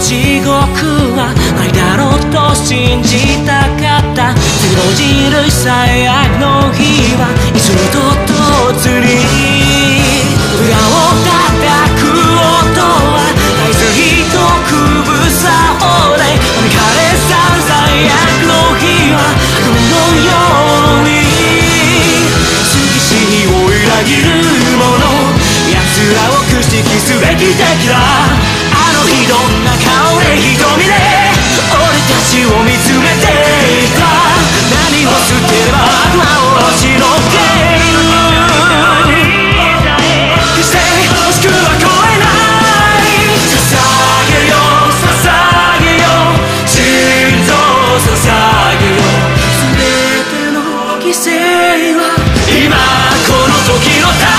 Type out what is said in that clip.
地獄はないだろうと信じたかった。次の人類最悪の日はいつと突に裏を叩く音は絶えずひどくぶさおれ、招かれ去る最悪の日は悪夢のように過ぎし日を裏切る者、奴らを駆逐すべき敵だ。あの日どんな顔で瞳で俺たちを見つめていた。何を捨てれば悪魔を押しのける、決して惜しくは超えない。捧げよ捧げよ心臓捧げよ、全ての犠牲は今この時のため